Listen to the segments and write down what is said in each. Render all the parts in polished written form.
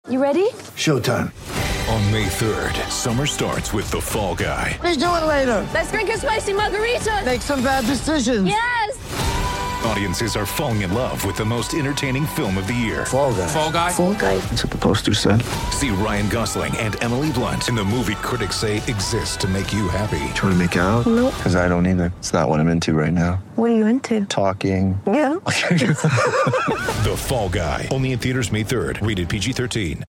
You ready? Showtime. On May 3rd, summer starts with The Fall Guy. Let's do it later. Let's drink a spicy margarita. Make some bad decisions. Yes! Audiences are falling in love with the most entertaining film of the year. Fall Guy. Fall Guy? Fall guy. That's what the poster said. See Ryan Gosling and Emily Blunt in the movie critics say exists to make you happy. Trying to make it out? Nope. Because I don't either. It's not what I'm into right now. What are you into? Talking. Yeah. The Fall Guy. Only in theaters May 3rd. Rated PG-13.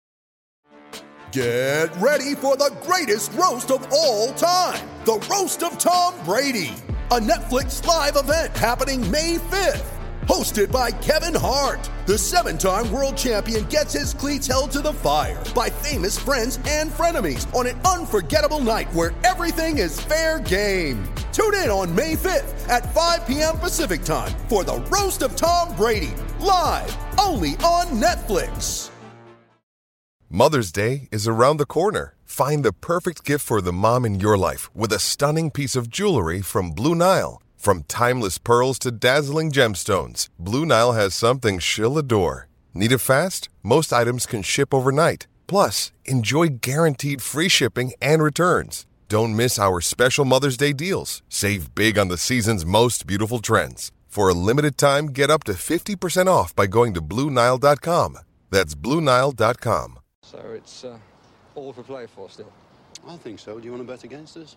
Get ready for the greatest roast of all time. The Roast of Tom Brady. A Netflix live event happening May 5th. Hosted by Kevin Hart. The 7-time world champion gets his cleats held to the fire by famous friends and frenemies on an unforgettable night where everything is fair game. Tune in on May 5th at 5 p.m. Pacific time for the Roast of Tom Brady. Live only on Netflix. Mother's Day is around the corner. Find the perfect gift for the mom in your life with a stunning piece of jewelry from Blue Nile. From timeless pearls to dazzling gemstones, Blue Nile has something she'll adore. Need it fast? Most items can ship overnight. Plus, enjoy guaranteed free shipping and returns. Don't miss our special Mother's Day deals. Save big on the season's most beautiful trends. For a limited time, get up to 50% off by going to BlueNile.com. That's BlueNile.com. So it's all for play for still. I think so. Do you want to bet against us?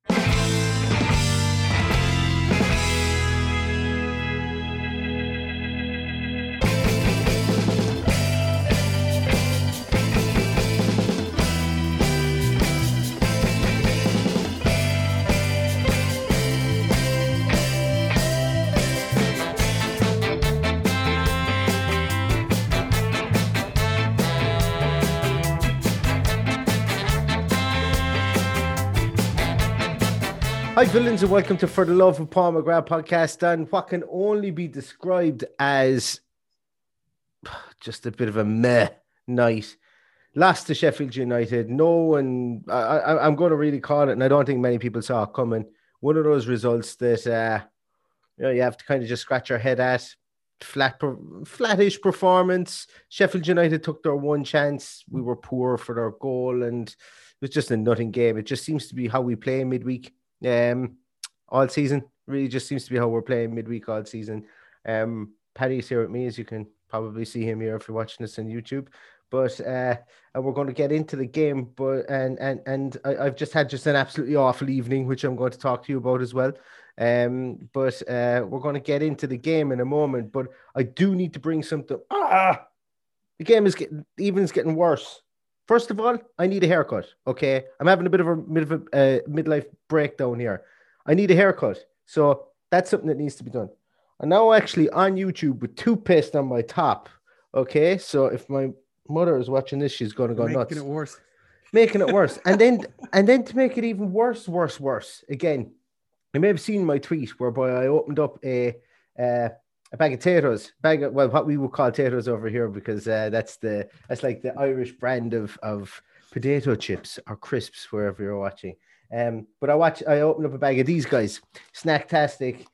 Hi villains and welcome to For the Love of Paul McGrath podcast and what can only be described as just a bit of a meh night. Lost to Sheffield United. No one, I'm going to really call it, and I don't think many people saw it coming. One of those results that you have to kind of just scratch your head at. Flattish performance. Sheffield United took their one chance. We were poor for their goal and it was just a nothing game. It just seems to be how we play midweek. All season really just seems to be how we're playing midweek all season. Paddy's here with me, as you can probably see him here if you're watching this on YouTube. But and we're going to get into the game. But and I've just had an absolutely awful evening, which I'm going to talk to you about as well. But we're going to get into the game in a moment. But I do need to bring something. The game is getting worse. First of all, I need a haircut, okay? I'm having a bit of a midlife breakdown here. I need a haircut. So that's something that needs to be done. I'm now actually on YouTube with toothpaste on my top, okay? So if my mother is watching this, she's going to go nuts. Making it worse. And then to make it even worse, again, you may have seen my tweet whereby I opened up a bag of potatoes, what we would call potatoes over here, because that's like the Irish brand of potato chips or crisps wherever you're watching. But I opened up a bag of these guys, Snacktastic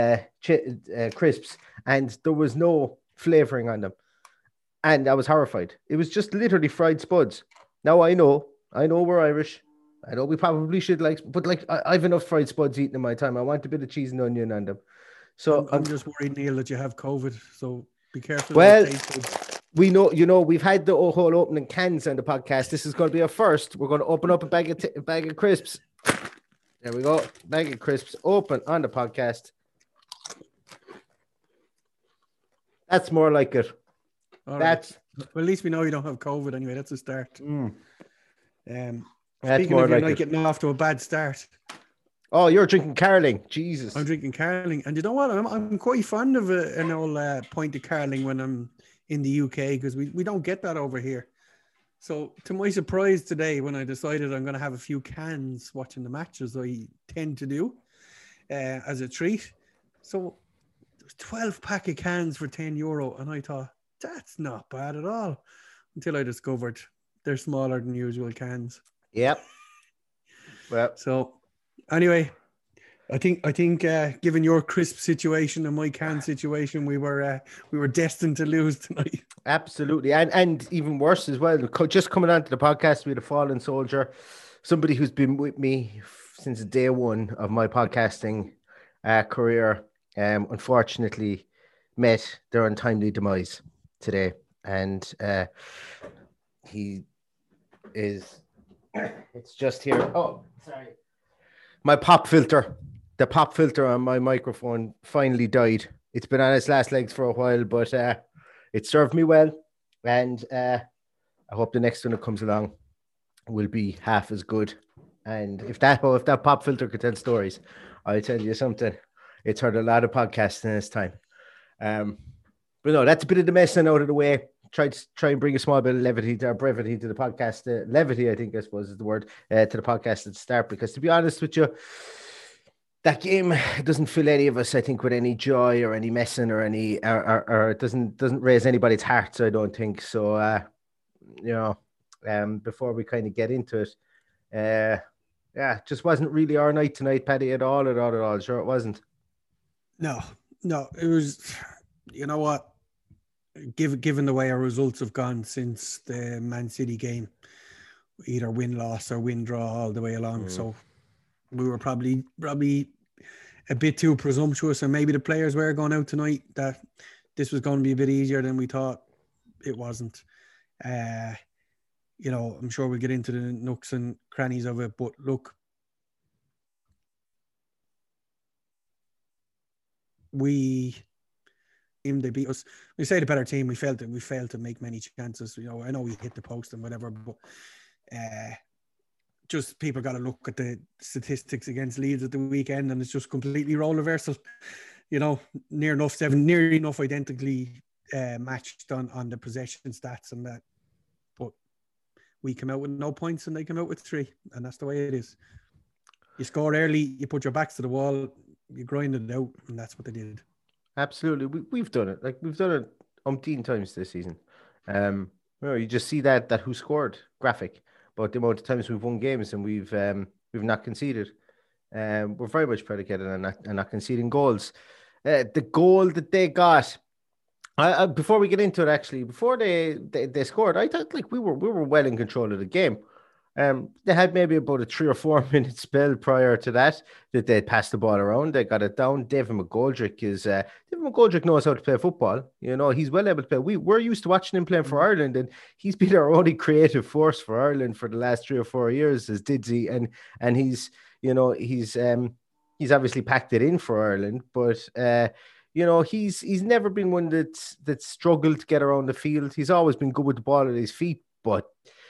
crisps, and there was no flavoring on them, and I was horrified. It was just literally fried spuds. Now I know we're Irish. I know we probably should but I've enough fried spuds eaten in my time. I want a bit of cheese and onion on them. So I'm just worried, Neil, that you have COVID. So be careful. Well, we know, we've had the whole opening cans on the podcast. This is going to be our first. We're going to open up a bag of crisps. There we go. Bag of crisps open on the podcast. That's more like it. All right. Well, at least we know you don't have COVID anyway. That's a start. That's Speaking more of your like night getting off to a bad start. Oh, you're drinking Carling. Jesus. I'm drinking Carling. And you know what? I'm quite fond of an old pint of Carling when I'm in the UK, because we don't get that over here. So to my surprise today, when I decided I'm going to have a few cans watching the matches, I tend to do as a treat. So there's 12 pack of cans for €10. And I thought, that's not bad at all. Until I discovered they're smaller than usual cans. Yep. Well, so anyway, I think given your crisp situation and my can situation, we were destined to lose tonight. Absolutely. And even worse as well, just coming onto the podcast, we had a fallen soldier, somebody who's been with me since day one of my podcasting career, unfortunately met their untimely demise today. And he is, it's just here. Oh, sorry. My the pop filter on my microphone finally died. It's been on its last legs for a while, but it served me well. And I hope the next one that comes along will be half as good. And if that pop filter could tell stories, I'll tell you something. It's heard a lot of podcasts in its time. But no, that's a bit of the messing out of the way. Try and bring a small bit of brevity to the podcast. Levity, I think, I suppose is the word, to the podcast at the start. Because to be honest with you, that game doesn't fill any of us, I think, with any joy or any messing or any, or it doesn't raise anybody's hearts, I don't think. So, before we kind of get into it, just wasn't really our night tonight, Paddy, at all. Sure, it wasn't. No, it was. You know what? Given the way our results have gone since the Man City game, either win-loss or win-draw all the way along. So we were probably a bit too presumptuous, and maybe the players were going out tonight that this was going to be a bit easier than we thought. It wasn't. I'm sure we'll get into the nooks and crannies of it, but look, they beat us. We say the better team. We failed to make many chances. I know we hit the post and whatever, but just people got to look at the statistics against Leeds at the weekend, and it's just completely role reversal. Near enough identically matched on the possession stats and that. But we come out with no points and they come out with 3, and that's the way it is. You score early, you put your backs to the wall, you grind it out, and that's what they did. Absolutely. We've done it. We've done it umpteen times this season. You just see that who scored graphic, but the amount of times we've won games and we've not conceded. We're very much predicated on not conceding goals. The goal that they got, before we get into it, actually, before they scored, I thought we were well in control of the game. They had maybe about a 3 or 4 minute spell prior to that they'd passed the ball around. They got it down. David McGoldrick knows how to play football. He's well able to play. We're used to watching him playing for Ireland, and he's been our only creative force for Ireland for the last 3 or 4 years as Didsy, and he's obviously packed it in for Ireland, but he's never been one that's struggled to get around the field. He's always been good with the ball at his feet, but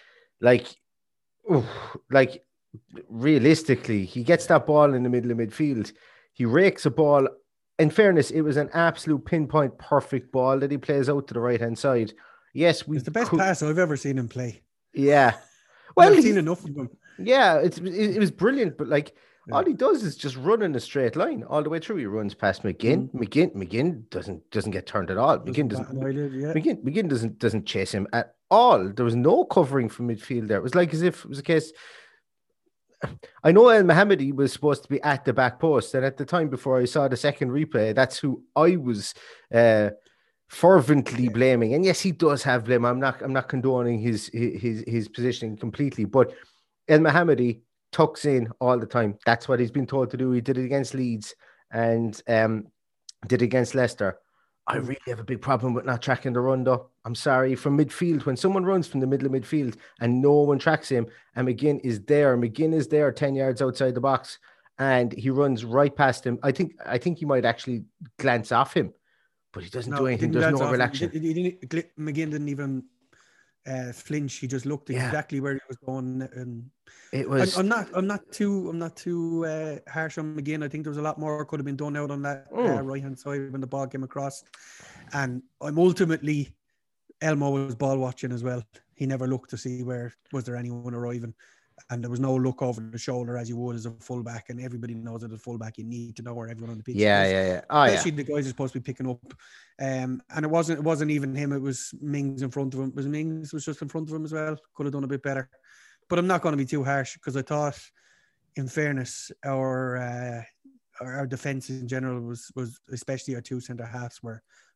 realistically, he gets that ball in the middle of midfield. He rakes a ball. In fairness, it was an absolute pinpoint perfect ball that he plays out to the right-hand side. Yes, it's the best pass I've ever seen him play. Yeah. Well, I've seen enough of him. Yeah, it was brilliant, but all he does is just run in a straight line all the way through. He runs past McGinn. McGinn doesn't get turned at all. McGinn doesn't chase him at all. There was no covering from midfield there. It was as if it was a case. I know El Mohammadi was supposed to be at the back post, and at the time before I saw the second replay, that's who I was fervently blaming. And yes, he does have blame. I'm not condoning his positioning completely, but El Mohammadi tucks in all the time. That's what he's been told to do. He did it against Leeds and did it against Leicester. I really have a big problem with not tracking the run, though. I'm sorry. From midfield, when someone runs from the middle of midfield and no one tracks him, and McGinn is there 10 yards outside the box, and he runs right past him. I think he might actually glance off him, but he doesn't do anything. There's no reaction. McGinn didn't even flinch. He just looked exactly where he was going, and it was. I'm not too harsh on McGinn. I think there was a lot more could have been done out on that right hand side when the ball came across, and I'm ultimately Elmo was ball watching as well. He never looked to see where was there anyone arriving, and there was no look over the shoulder as you would as a fullback, and everybody knows that as a fullback you need to know where everyone on the pitch is. Especially the guys are supposed to be picking up. And it wasn't even him, it was Mings in front of him. Mings was just in front of him as well. Could have done a bit better. But I'm not going to be too harsh, because I thought, in fairness, our defence in general was especially our 2 centre halves were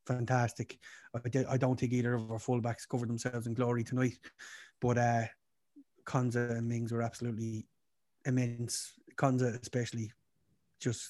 fantastic. I don't think either of our fullbacks covered themselves in glory tonight, but Konza and Mings were absolutely immense. Konza especially, just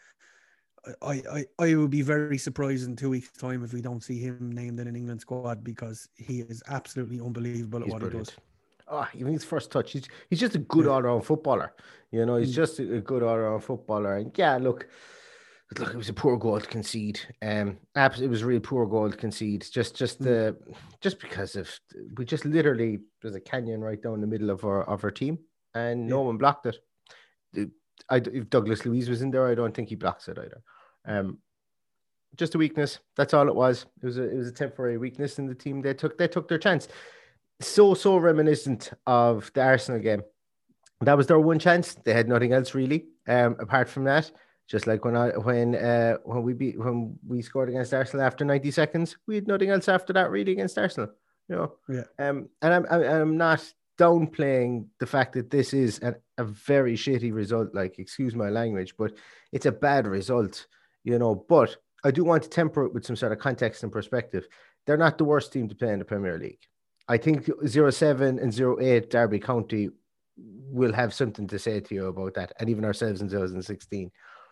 I would be very surprised in 2 weeks' time if we don't see him named in an England squad, because he is absolutely unbelievable at what brilliant. he does. Oh, even his first touch, he's just a good all-round footballer. You know, he's just a good all-round footballer. And yeah, look, it was a poor goal to concede. It was a really poor goal to concede. Just because of we just literally there's a canyon right down the middle of our team, and no one blocked it. If Douglas Luiz was in there, I don't think he blocks it either. Just a weakness. That's all it was. It was a temporary weakness in the team. They took their chance. So reminiscent of the Arsenal game. That was their one chance. They had nothing else really. Apart from that, just like when we scored against Arsenal after 90 seconds, we had nothing else after that really against Arsenal. You know. Yeah. And I'm not downplaying the fact that this is a very shitty result. Like, excuse my language, but it's a bad result. You know. But I do want to temper it with some sort of context and perspective. They're not the worst team to play in the Premier League. I think 0-7 and 0-8 Derby County will have something to say to you about that, and even ourselves in 2016.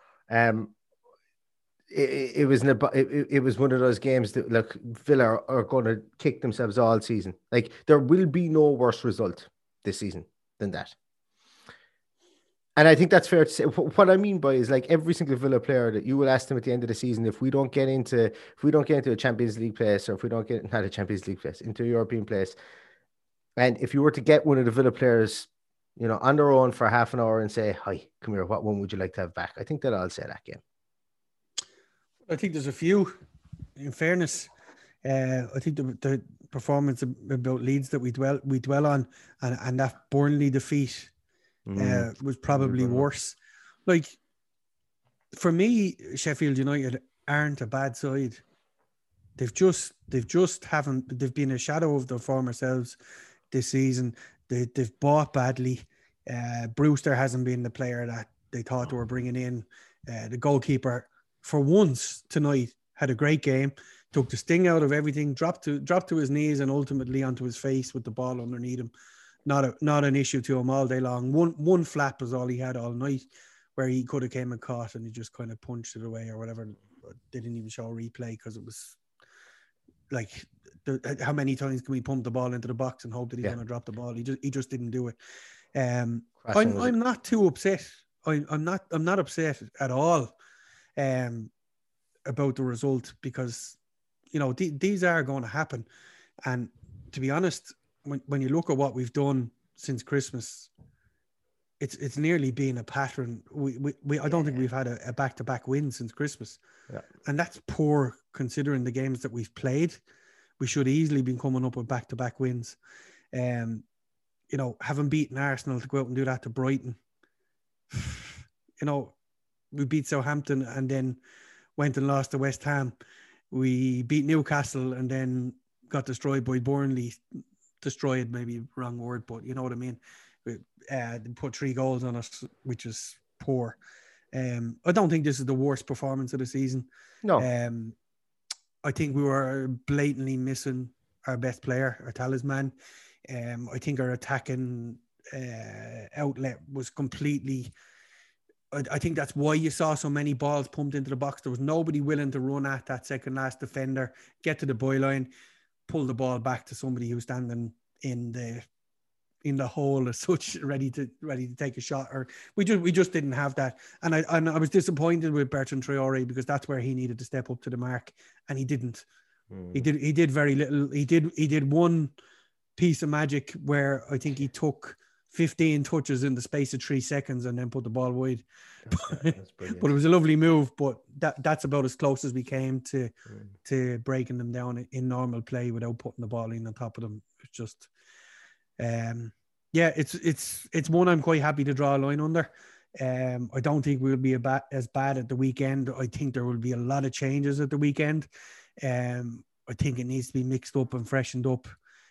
It was one of those games that, look, Villa are going to kick themselves all season. Like, there will be no worse result this season than that. And I think that's fair to say. What I mean by is, like, every single Villa player that you will ask them at the end of the season, if we don't get into a Champions League place, or if we don't get not a Champions League place, into a European place, and if you were to get one of the Villa players, you know, on their own for half an hour and say, "Hi, come here, what one would you like to have back?" I think that I'll say that game. I think there's a few. In fairness, I think the performance about Leeds that we dwell on, and that Burnley defeat was probably worse. Like, for me, Sheffield United aren't a bad side. They've been a shadow of their former selves this season. They've bought badly. Brewster hasn't been the player that they thought they were bringing in. The goalkeeper, for once tonight, had a great game. Took the sting out of everything. Dropped to his knees and ultimately onto his face with the ball underneath him. Not an issue to him all day long. One flap was all he had all night, where he could have came and caught and he just kind of punched it away or whatever. They didn't even show a replay because it was like, how many times can we pump the ball into the box and hope that he's going to drop the ball? He just didn't do it. I'm not too upset. I'm not upset at all about the result, because, you know, these are going to happen. And to be honest, when you look at what we've done since Christmas, it's nearly been a pattern. I don't think we've had a back-to-back win since Christmas. Yeah. And that's poor considering the games that we've played. We should easily been coming up with back-to-back wins. You know, having beaten Arsenal, to go out and do that to Brighton. You know, we beat Southampton and then went and lost to West Ham. We beat Newcastle and then got destroyed by Burnley. Destroyed, maybe wrong word, but you know what I mean. They put 3 goals on us, which is poor. I don't think this is the worst performance of the season. No. I think we were blatantly missing our best player, our talisman. I think our attacking outlet was completely... I think that's why you saw so many balls pumped into the box. There was nobody willing to run at that second last defender, get to the byline, pull the ball back to somebody who's standing in the hole as such, ready to take a shot. Or we just didn't have that. And I was disappointed with Bertrand Traore, because that's where he needed to step up to the mark, and he didn't. He did very little. He did one piece of magic where I think he took 15 touches in the space of 3 seconds and then put the ball wide. That's but it was a lovely move, but that's about as close as we came to breaking them down in normal play without putting the ball in on top of them. It's just it's one I'm quite happy to draw a line under. I don't think we'll be as bad at the weekend. I think there will be a lot of changes at the weekend. I think it needs to be mixed up and freshened up.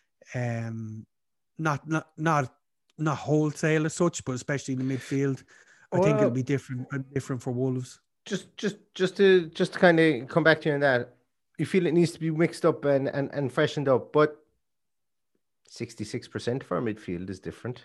Not wholesale as such, but especially in the midfield, I think it'll be different for Wolves. Just to kind of come back to you on that, you feel it needs to be mixed up and freshened up, but 66% for our midfield is different.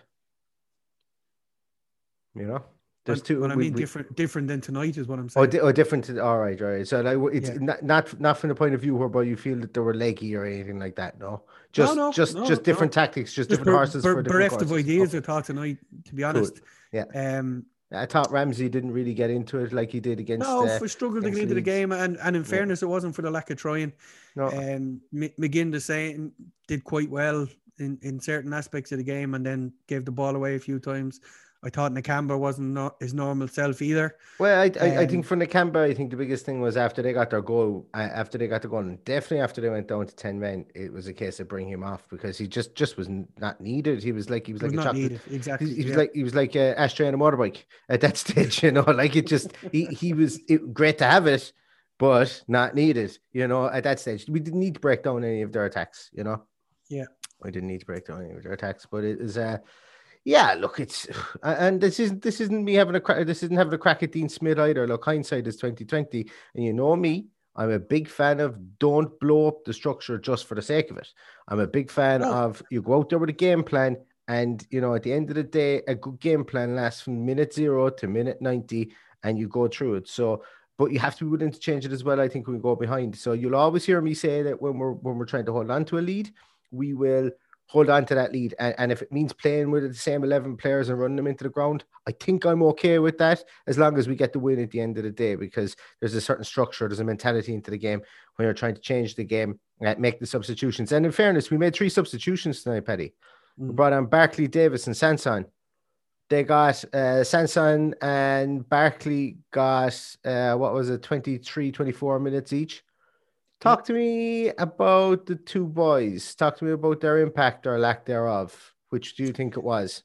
You know, there's two. Well, I mean, different than tonight is what I'm saying. Different. All right. So like, it's not from the point of view whereby you feel that they were leggy or anything like that. No, just different tactics, just different horses for different bereft courses. of ideas. I thought tonight, to be honest. Cool. Yeah. I thought Ramsey didn't really get into it like he did against. No, we struggled to get into the game, and in fairness, it wasn't for the lack of trying. No. McGinn the same did quite well in certain aspects of the game, and then gave the ball away a few times. I thought Nakamba wasn't his normal self either. Well, I think for Nakamba, I think the biggest thing was after they got their goal, and definitely after they went down to 10 men, it was a case of bringing him off because he just was not needed. He was like a chocolate. Needed. Exactly. He was like an ashtray on a motorbike at that stage, you know. Like it just he was great to have it, but not needed, you know. At that stage, we didn't need to break down any of their attacks, you know. Yeah, we didn't need to break down any of their attacks, but it is yeah, look, it's and this isn't me having a crack at Dean Smith either. Look, hindsight is 2020, and you know me, I'm a big fan of don't blow up the structure just for the sake of it. I'm a big fan of you go out there with a game plan, and you know at the end of the day, a good game plan lasts from minute 0 to minute 90, and you go through it. So, but you have to be willing to change it as well. I think when we go behind, so you'll always hear me say that when we're trying to hold on to a lead, we will hold on to that lead. And if it means playing with the same 11 players and running them into the ground, I think I'm okay with that as long as we get the win at the end of the day, because there's a certain structure, there's a mentality into the game when you're trying to change the game, make the substitutions. And in fairness, we made 3 substitutions tonight, Paddy. We brought on Barkley, Davis, and Sanson. They got Sanson and Barkley got, 23, 24 minutes each. Talk to me about the 2 boys. Talk to me about their impact or lack thereof. Which do you think it was?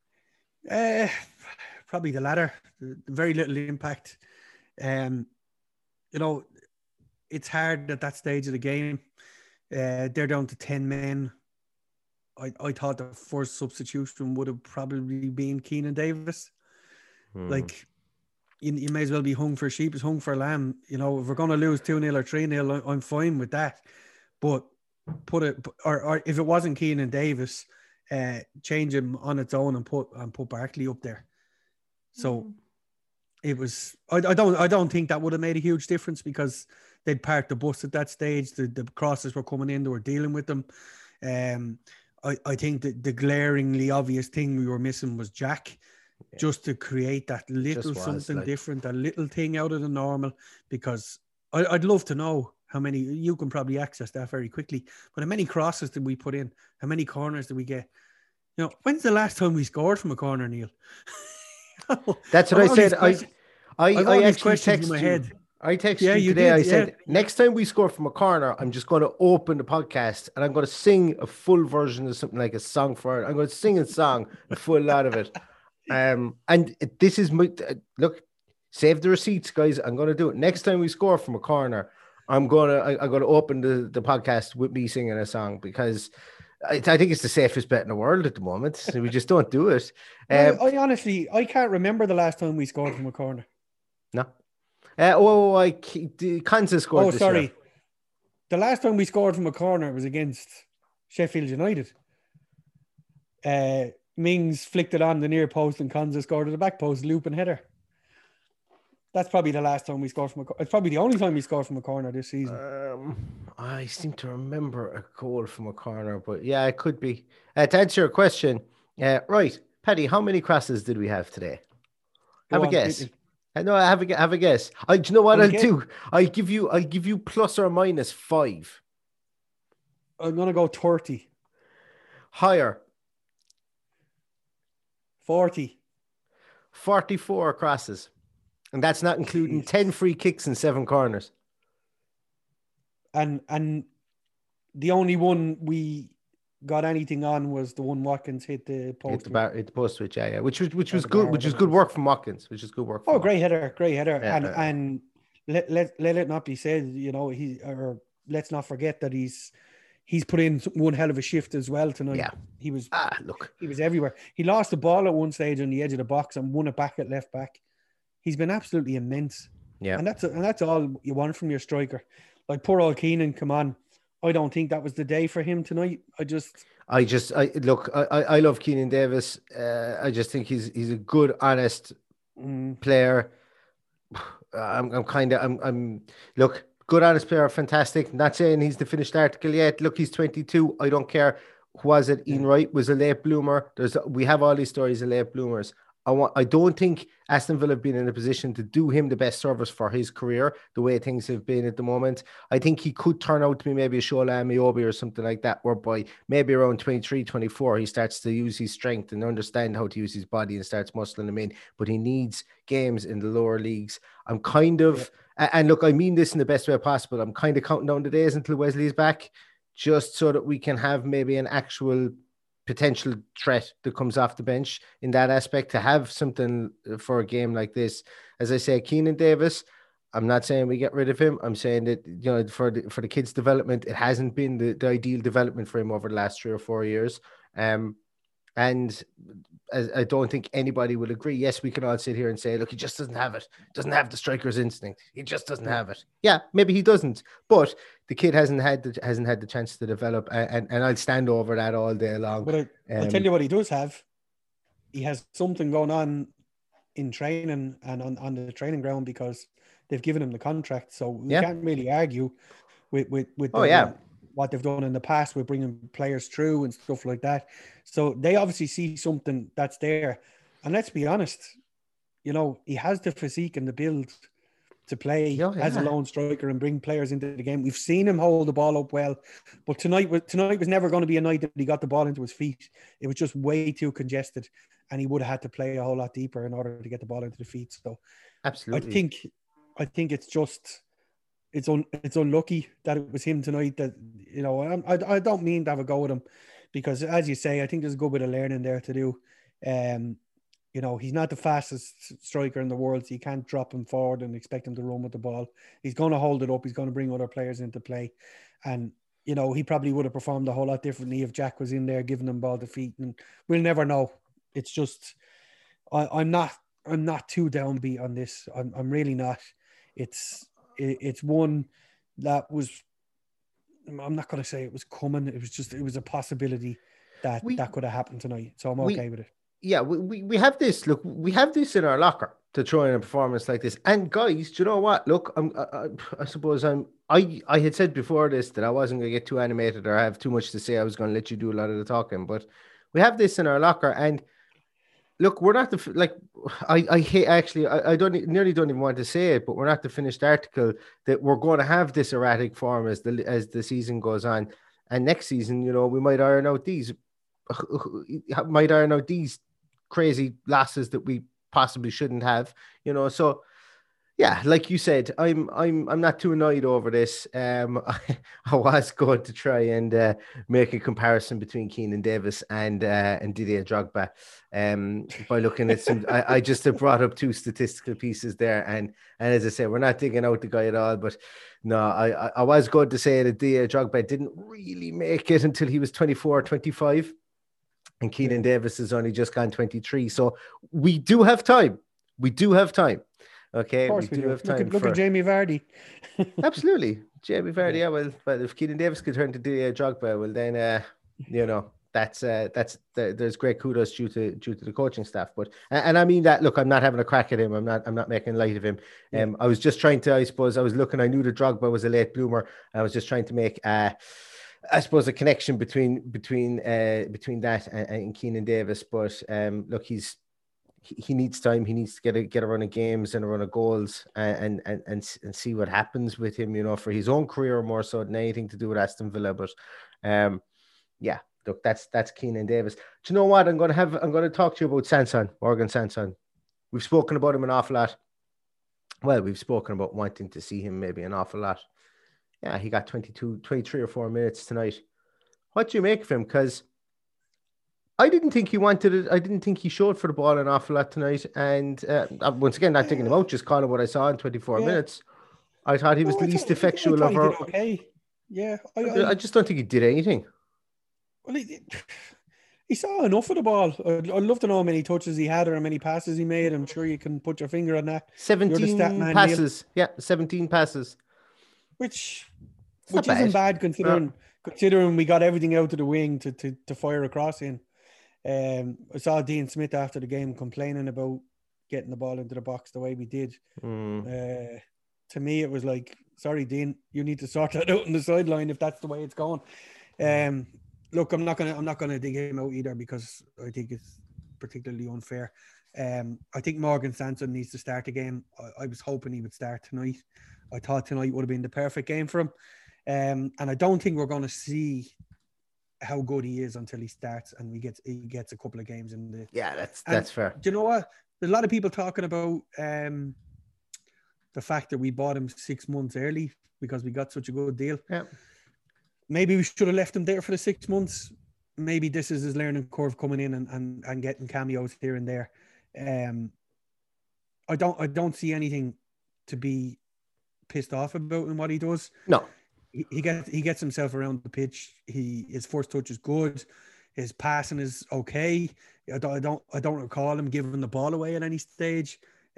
Probably the latter. Very little impact. You know, it's hard at that stage of the game. They're down to 10 men. I thought the first substitution would have probably been Keenan Davis. Like, you may as well be hung for sheep as hung for lamb. You know, if we're going to lose 2-0 or 3-0, I'm fine with that. But or if it wasn't Keenan Davis, change him on its own and put Barkley up there. So it was. I don't think that would have made a huge difference because they'd parked the bus at that stage. The crosses were coming in. They were dealing with them. I think that the glaringly obvious thing we were missing was Jack. Just to create that little something different, a little thing out of the normal, because I'd love to know how many, you can probably access that very quickly, but how many crosses did we put in? How many corners did we get? You know, when's the last time we scored from a corner, Neil? That's what I said. I actually texted in my head. I texted you today. I said, next time we score from a corner, I'm just going to open the podcast and I'm going to sing a full version of something like a song for it. I'm going to sing a song, a full lot of it. And this is my look. Save the receipts, guys. I'm going to do it next time we score from a corner. I'm going to open the podcast with me singing a song because I think it's the safest bet in the world at the moment. We just don't do it. I honestly can't remember the last time we scored from a corner. No. Kansas scored. Oh, sorry. Year. The last time we scored from a corner was against Sheffield United. Mings flicked it on the near post and Kansas scored at the back post, loop and header. That's probably the last time we scored from a corner. It's probably the only time we scored from a corner this season. I seem to remember a goal from a corner, but yeah, it could be. To answer your question, right, Paddy, how many crosses did we have today? Have a guess. No, have a guess. Do you know what I'll do? I'll give you plus or minus 5. I'm gonna go 30. Higher. 40. 44 crosses. And that's not including 10 free kicks and 7 corners. And the only one we got anything on was the one Watkins hit the post. Hit the post switch, yeah. Which was good. Which is good work from Watkins. Which is good work. Great header. Yeah, and let it not be said, you know, let's not forget that he's put in one hell of a shift as well tonight. Yeah. He was everywhere. He lost the ball at one stage on the edge of the box and won it back at left back. He's been absolutely immense. Yeah. And that's all you want from your striker. Like poor old Keenan, come on. I don't think that was the day for him tonight. I love Keenan Davis. I just think he's a good, honest player. Good, honest player, fantastic. Not saying he's the finished article yet. Look, he's 22. I don't care. Was it Ian Wright? Was a late bloomer? We have all these stories of late bloomers. I don't think Aston Villa have been in a position to do him the best service for his career, the way things have been at the moment. I think he could turn out to be maybe a Shola Ameobi or something like that, whereby maybe around 23, 24, he starts to use his strength and understand how to use his body and starts muscling him in. But he needs games in the lower leagues. I'm kind of, and look, I mean this in the best way possible. I'm kind of counting down the days until Wesley's back, just so that we can have maybe an actual potential threat that comes off the bench in that aspect, to have something for a game like this. As I say, Keenan Davis, I'm not saying we get rid of him. I'm saying that, you know, for the kid's development, it hasn't been the ideal development for him over the last 3 or 4 years. And I don't think anybody will agree. Yes, we can all sit here and say, look, he just doesn't have it. Doesn't have the striker's instinct. He just doesn't have it. Yeah, maybe he doesn't. But the kid hasn't had the chance to develop, and I'll stand over that all day long. But I'll tell you what he does have. He has something going on in training and on the training ground, because they've given him the contract. So we can't really argue with what they've done in the past with bringing players through and stuff like that. So they obviously see something that's there. And let's be honest, you know, he has the physique and the build to play as a lone striker and bring players into the game. We've seen him hold the ball up well, but tonight was never going to be a night that he got the ball into his feet. It was just way too congested, and he would have had to play a whole lot deeper in order to get the ball into the feet. So absolutely, I think it's just, it's unlucky that it was him tonight. That, you know, I don't mean to have a go with him, because as you say, I think there's a good bit of learning there to do. You know, he's not the fastest striker in the world, so you can't drop him forward and expect him to run with the ball. He's going to hold it up. He's going to bring other players into play. And, you know, he probably would have performed a whole lot differently if Jack was in there giving him ball to feet. And we'll never know. It's just, I'm not too downbeat on this. I'm really not. It's one that was, I'm not going to say it was coming. It was a possibility that could have happened tonight. So I'm okay with it. Yeah, we have this. Look, we have this in our locker to throw in a performance like this. And guys, do you know what? Look, I suppose I had said before this that I wasn't going to get too animated or have too much to say. I was going to let you do a lot of the talking. But we have this in our locker, and look, we're not I hate, actually, I don't even want to say it, but we're not the finished article that we're going to have this erratic form as the season goes on. And next season, you know, we might iron out these crazy losses that we possibly shouldn't have, you know. So yeah, like you said, I'm not too annoyed over this. I was going to try and make a comparison between Keenan Davis and Didier Drogba by looking at some. I just have brought up 2 statistical pieces there, and as I say, we're not digging out the guy at all. But no, I was going to say that Didier Drogba didn't really make it until he was 24 or 25. And Keenan Davis has only just gone 23. So we do have time. Okay. Of course we do have time. Look at Jamie Vardy. Absolutely. Jamie Vardy. Yeah, well, if Keenan Davis could turn to Didier Drogba, well then, you know, there's great kudos due to the coaching staff. But, and I mean that, look, I'm not having a crack at him. I'm not making light of him. I was just trying to, I suppose I was looking, I knew that Drogba was a late bloomer. I was just trying to make, I suppose, a connection between that and Keenan Davis. But look, he needs time. He needs to get a run of games and a run of goals and see what happens with him, you know, for his own career more so than anything to do with Aston Villa. But yeah, look, that's Keenan Davis. Do you know what? I'm going to talk to you about Sanson, Morgan Sanson. We've spoken about him an awful lot. Well, we've spoken about wanting to see him maybe an awful lot. Yeah, he got 23 or 4 minutes tonight. What do you make of him? Because I didn't think he wanted it. I didn't think he showed for the ball an awful lot tonight. And once again, not taking him out, just calling what I saw in 24 minutes. I thought he was the least effectual of our... Okay. Yeah. I just don't think he did anything. Well, he saw enough of the ball. I'd love to know how many touches he had or how many passes he made. I'm sure you can put your finger on that. 17 passes. Yeah, 17 passes. which not isn't bad. bad considering we got everything out of the wing to fire across in. I saw Dean Smith after the game complaining about getting the ball into the box the way we did. To me, it was like, sorry, Dean, you need to sort that out on the sideline if that's the way it's going. Look, I'm not gonna dig him out either because I think it's particularly unfair. I think Morgan Sanson needs to start the game. I was hoping he would start tonight. I thought tonight would have been the perfect game for him. And I don't think we're going to see how good he is until he starts and he gets a couple of games in the. Yeah, that's fair. Do you know what? There's a lot of people talking about the fact that we bought him 6 months early because we got such a good deal. Yeah. Maybe we should have left him there for the 6 months. Maybe this is his learning curve coming in and getting cameos here and there. I don't see anything to be pissed off about in what he does. No. He gets himself around the pitch. His first touch is good. His passing is okay. I don't recall him giving the ball away at any stage.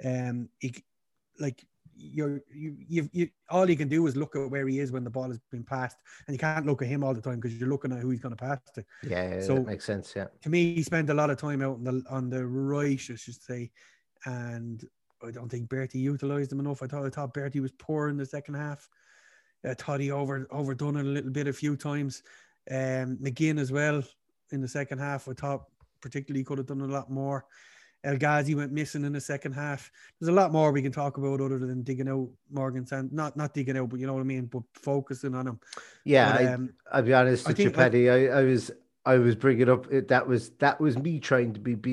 All you can do is look at where he is when the ball has been passed, and you can't look at him all the time because you're looking at who he's going to pass to. Yeah, so that makes sense. Yeah, to me, he spent a lot of time out on the right, I should say, and I don't think Bertie utilised him enough. I thought Bertie was poor in the second half. I thought he overdone it a little bit a few times. McGinn as well in the second half. I thought particularly could have done a lot more. El Ghazi went missing in the second half. There's a lot more we can talk about other than digging out Morgan Sand. Not digging out, but you know what I mean. But focusing on him. Yeah, but, I'll be honest with you, Paddy. I was bringing up that was me trying to be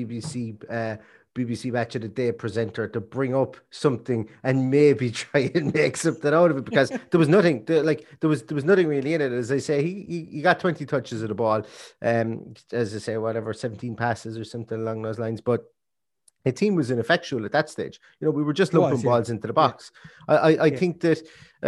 BBC Match of the Day presenter to bring up something and maybe try and make something out of it because there was nothing. There was nothing really in it. As I say, he got 20 touches of the ball. As I say, whatever, 17 passes or something along those lines, but. The team was ineffectual at that stage. You know, we were just lumping balls into the box. Yeah. I think that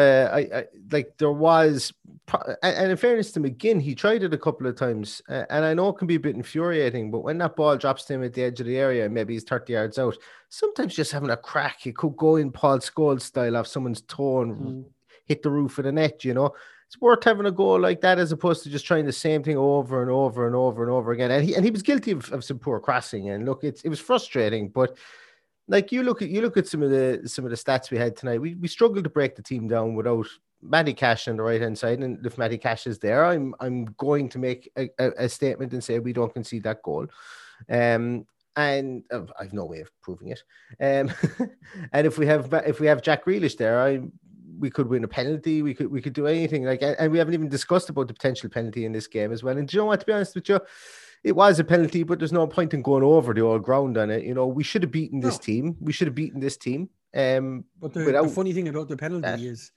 there was, and in fairness to McGinn, he tried it a couple of times, and I know it can be a bit infuriating, but when that ball drops to him at the edge of the area, maybe he's 30 yards out, sometimes just having a crack, it could go in Paul Scholes style off someone's toe and hit the roof of the net, you know. It's worth having a goal like that as opposed to just trying the same thing over and over and over and over again. And he was guilty of some poor crossing. And look, it was frustrating. But like you look at some of the stats we had tonight. We struggled to break the team down without Matty Cash on the right hand side. And if Matty Cash is there, I'm going to make a statement and say we don't concede that goal. And I've no way of proving it. And if we have Jack Grealish there, we could win a penalty. We could do anything like, and we haven't even discussed about the potential penalty in this game as well. And do you know what? To be honest with you, it was a penalty, but there's no point in going over the old ground on it. You know, we should have beaten this team. We should have beaten this team. But the funny thing about the penalty is,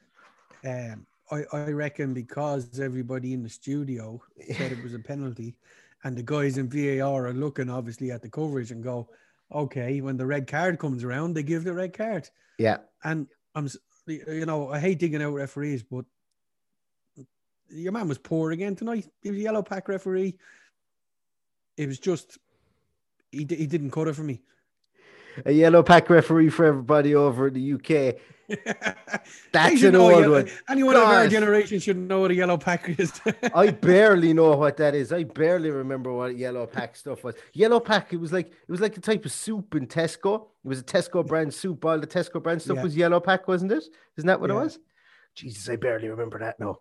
I reckon because everybody in the studio said it was a penalty, and the guys in VAR are looking obviously at the coverage and go, okay, when the red card comes around, they give the red card. Yeah, and I hate digging out referees, but your man was poor again tonight. He was a yellow pack referee. It was just, he didn't cut it for me. A yellow pack referee for everybody over in the UK. That's an old one. Anyone of our generation should know what a yellow pack is. I barely know what that is. I barely remember what yellow pack stuff was. Yellow pack, it was like a type of soup in Tesco. It was a Tesco brand soup. All the Tesco brand stuff was yellow pack, wasn't it? Isn't that what it was? Jesus, I barely remember that now.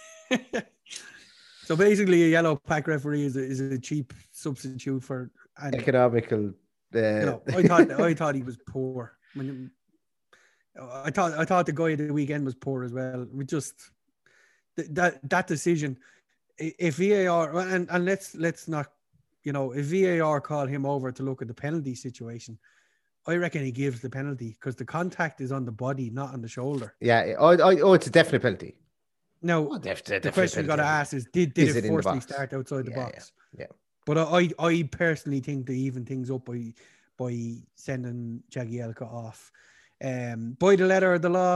So basically, a yellow pack referee is a cheap substitute for economical. I thought he was poor. I thought the guy at the weekend was poor as well. We just that decision. If VAR and let's not, if VAR call him over to look at the penalty situation, I reckon he gives the penalty because the contact is on the body, not on the shoulder. Yeah. Oh, it's a definite penalty. No, the question you got to ask is, did it force me start outside the box? Yeah. But I personally think they even things up by sending Jagielka off. By the letter of the law,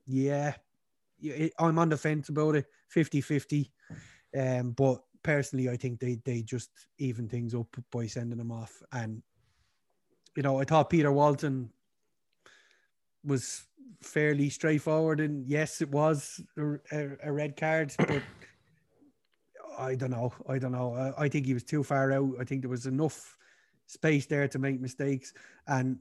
I'm on the fence about it, 50-50. But personally, I think they just even things up by sending him off. And, I thought Peter Walton was fairly straightforward. And yes, it was a red card, but I don't know. I think he was too far out. I think there was enough space there to make mistakes. And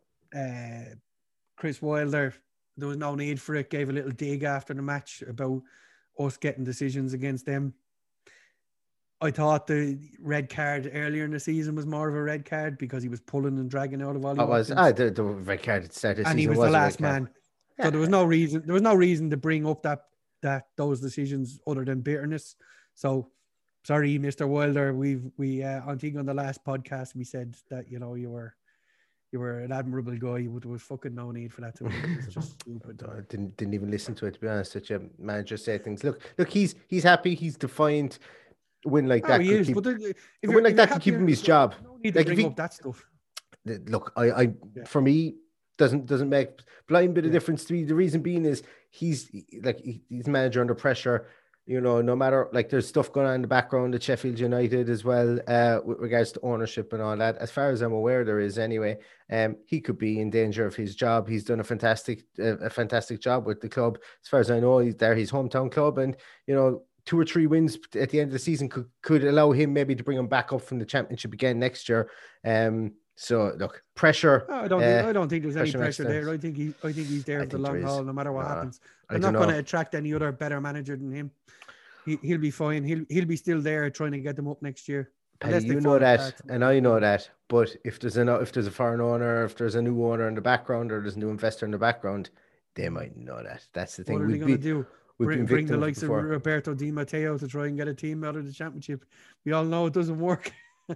Chris Wilder, there was no need for it, gave a little dig after the match about us getting decisions against them. I thought the red card earlier in the season was more of a red card because he was pulling and dragging out of Ollie Watkins. The red card at the start of the season, and he was the last man. Yeah. So there was no reason to bring up those decisions other than bitterness. So sorry, Mr. Wilder. I think on the last podcast we said that, you know, you were an admirable guy. There was fucking no need for that to be. It's just stupid. I didn't even listen to it, to be honest. Such a manager say things. Look, he's happy. He's defiant. Win like that. He is. But win like that can keep him his job. No need to bring up that stuff. Look, for me, doesn't make blind bit of difference to me. The reason being is he's manager under pressure. You know, no matter, like, there's stuff going on in the background at Sheffield United as well, with regards to ownership and all that. As far as I'm aware, there is anyway. He could be in danger of his job. He's done a fantastic job with the club. As far as I know, he's there, his hometown club, and, you know, 2 or 3 wins at the end of the season could allow him maybe to bring him back up from the championship again next year. So look, pressure. I don't think there's any pressure there. I think he's there for the long haul, no matter what happens. They're not going to attract any other better manager than him. He'll be fine. He'll be still there trying to get them up next year. Paddy, you know that, and I know that. But if there's a foreign owner, if there's a new owner in the background, or there's a new investor in the background, they might know that. That's the thing. What are they going to do? Bring the likes of Roberto Di Matteo to try and get a team out of the championship. We all know it doesn't work.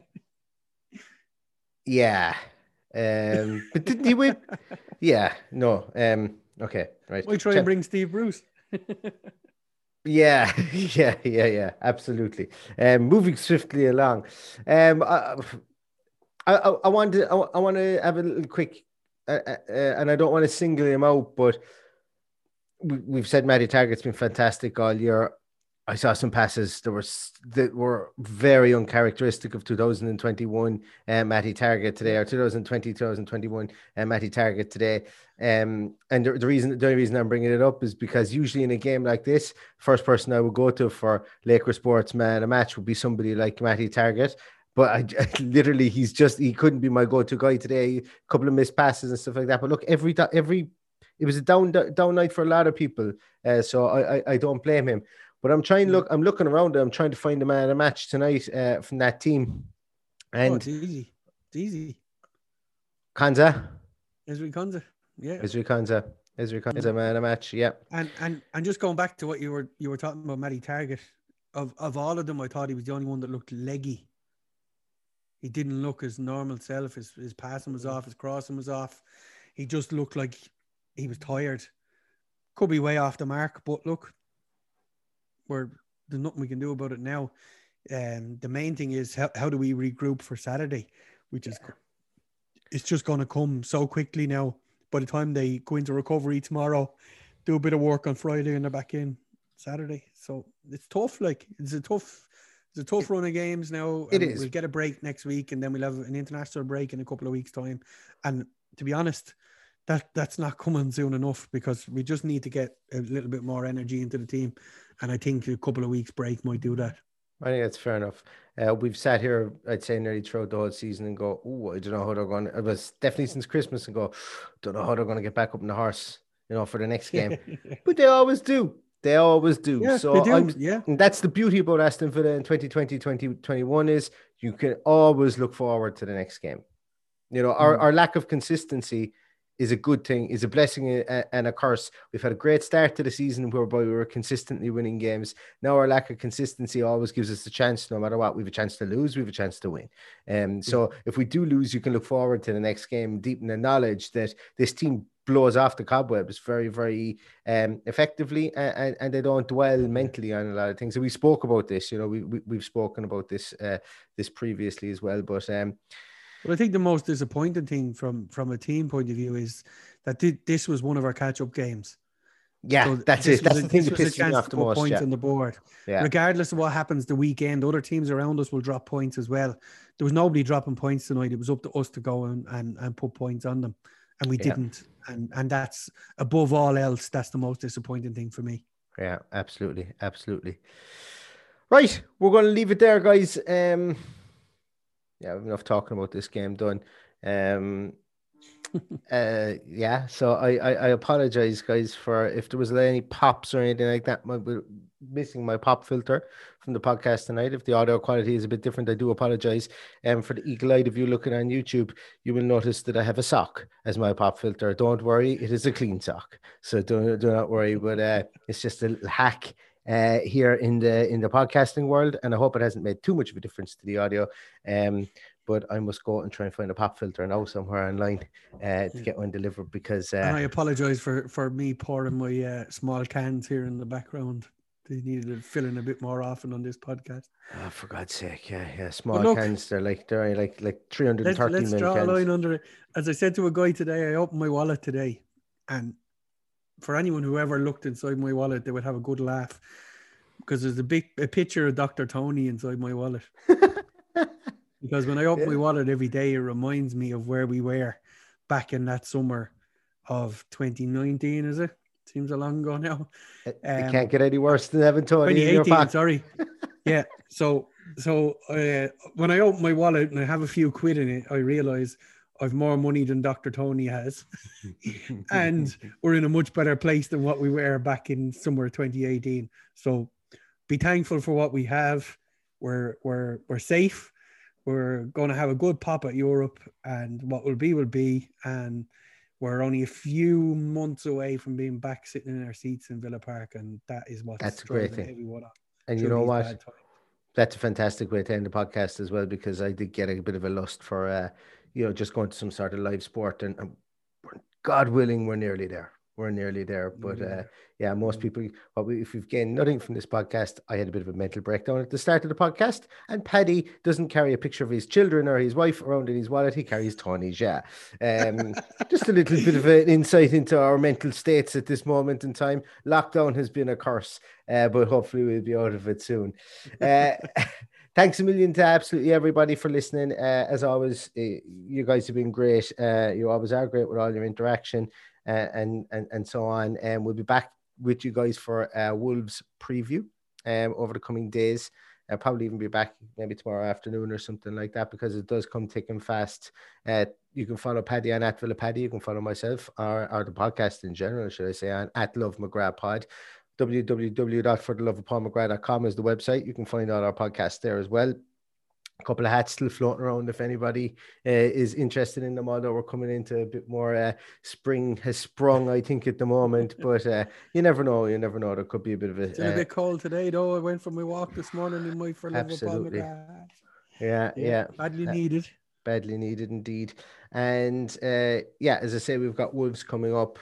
Yeah. But didn't he win? Yeah. No. Okay. Right. Why try and bring Steve Bruce? Yeah. Absolutely. Moving swiftly along. I want to have a little quick, and I don't want to single him out, but we've said Matty Targett's been fantastic all year. I saw some passes that were very uncharacteristic of 2021 Matty Targett today, or 2020, 2021 Matty Targett today. And the only reason I'm bringing it up is because usually in a game like this, first person I would go to for Laker Sports Man a match would be somebody like Matty Targett. But I literally, he couldn't be my go-to guy today. A couple of missed passes and stuff like that. But look, it was a down night for a lot of people. So I don't blame him. But I'm looking around. I'm trying to find a man of the match tonight from that team. And it's easy. It's easy. Konsa. Ezri Konsa. Yeah. Ezri Konsa, man of the match. Yeah. And just going back to what you were talking about, Matty Targett. Of all of them, I thought he was the only one that looked leggy. He didn't look his normal self. His passing was off. His crossing was off. He just looked like he was tired. Could be way off the mark, but look, there's nothing we can do about it now. The main thing is how do we regroup for Saturday, which is it's just going to come so quickly now. By the time they go into recovery tomorrow, do a bit of work on Friday, and they're back in Saturday. So it's tough. Like it's a tough run of games now. It is. We'll get a break next week, and then we'll have an international break in a couple of weeks' time. And to be honest, that's not coming soon enough, because we just need to get a little bit more energy into the team. And I think a couple of weeks break might do that. I think that's fair enough. We've sat here, I'd say, nearly throughout the whole season and go, I don't know how they're going. It was definitely since Christmas, and go, don't know how they're going to get back up in the horse, for the next game. But they always do. They always do. Yeah, so they do. And that's the beauty about Aston Villa in 2020, 2021 is you can always look forward to the next game. Our lack of consistency is a good thing, is a blessing and a curse. We've had a great start to the season whereby we were consistently winning games. Now our lack of consistency always gives us the chance, no matter what, we have a chance to lose, we have a chance to win. So if we do lose, you can look forward to the next game, deep in the knowledge that this team blows off the cobwebs very, very effectively, and they don't dwell mentally on a lot of things. So we spoke about this, we've spoken about this previously as well, but I think the most disappointing thing from a team point of view is that this was one of our catch-up games. Yeah, so that's it. That's the thing that pisses me off the most. Points on the board. Yeah. Regardless of what happens the weekend, other teams around us will drop points as well. There was nobody dropping points tonight. It was up to us to go and put points on them. and we didn't. And that's above all else, that's the most disappointing thing for me. Yeah, absolutely. Right, we're going to leave it there, guys. We've enough talking about this game done. So I apologize, guys, for if there was any pops or anything like that. We're missing my pop filter from the podcast tonight. If the audio quality is a bit different, I do apologize. For the eagle-eyed of you looking on YouTube, you will notice that I have a sock as my pop filter. Don't worry, it is a clean sock, so do not worry. But it's just a little hack here in the podcasting world, and I hope it hasn't made too much of a difference to the audio. But I must go and try and find a pop filter now somewhere online to get one delivered, because and I apologize for me pouring my small cans here in the background. They needed to fill in a bit more often on this podcast. Oh, for God's sake, yeah, small cans. They're like 330 let's ml draw cans. a line under it. As I said to a guy today, I opened my wallet today, and for anyone who ever looked inside my wallet, they would have a good laugh, because there's a picture of Dr. Tony inside my wallet. Because when I open my wallet every day, it reminds me of where we were back in that summer of 2019, is it? Seems a long ago now. It can't get any worse than having Tony in your 2018, pocket. sorry. Yeah. So when I open my wallet and I have a few quid in it, I realize I've more money than Dr. Tony has. And we're in a much better place than what we were back in summer 2018. So be thankful for what we have. We're safe. We're going to have a good pop at Europe, and what will be. And we're only a few months away from being back sitting in our seats in Villa Park, and that is what's that's a great thing. Everyone on. And you know what? That's a fantastic way to end the podcast as well, because I did get a bit of a lust for, just going to some sort of live sport, and God willing, we're nearly there. But most people, if we've gained nothing from this podcast, I had a bit of a mental breakdown at the start of the podcast, and Paddy doesn't carry a picture of his children or his wife around in his wallet. He carries Tony's, just a little bit of an insight into our mental states at this moment in time. Lockdown has been a curse, but hopefully we'll be out of it soon. Thanks a million to absolutely everybody for listening. As always, you guys have been great. You always are great with all your interaction. And so on, and we'll be back with you guys for Wolves preview over the coming days. I'll probably even be back maybe tomorrow afternoon or something like that, because it does come thick and fast. You can follow Paddy on @VillaPaddy. You can follow myself or the podcast in general, should I say, on @LoveMcGrathPod. www.fortheloveofpaulmcgrath.com is the website. You can find all our podcasts there as well. A couple of hats still floating around if anybody is interested in them, although we're coming into a bit more spring has sprung, I think, at the moment. But you never know. There could be a bit of a bit cold today, though. I went for my walk this morning in my For Love of Paul McGrath. Yeah. Badly needed. Badly needed indeed. And as I say, we've got Wolves coming up.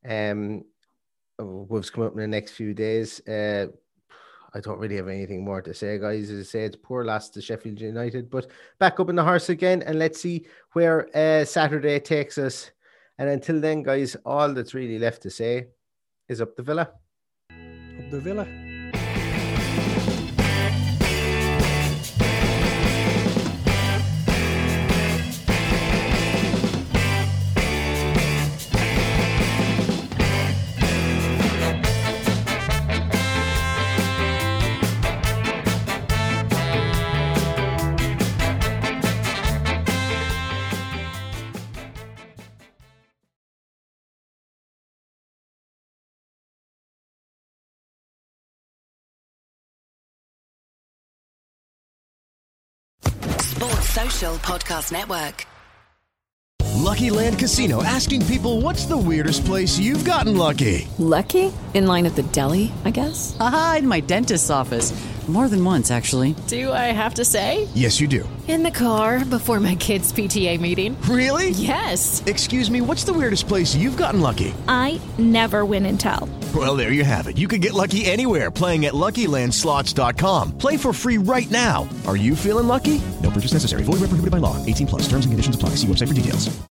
Wolves coming up in the next few days. I don't really have anything more to say, guys. As I say, it's poor loss to Sheffield United, but back up in the horse again, and let's see where Saturday takes us. And until then, guys, all that's really left to say is up the Villa. Up the Villa. Social Podcast Network. Lucky Land Casino, asking people, what's the weirdest place you've gotten lucky? Lucky? In line at the deli, I guess? Aha, in my dentist's office. More than once, actually. Do I have to say? Yes, you do. In the car before my kids' PTA meeting. Really? Yes. Excuse me, what's the weirdest place you've gotten lucky? I never win and tell. Well, there you have it. You can get lucky anywhere, playing at LuckyLandSlots.com. Play for free right now. Are you feeling lucky? No purchase necessary. Void where prohibited by law. 18+. Terms and conditions apply. See website for details.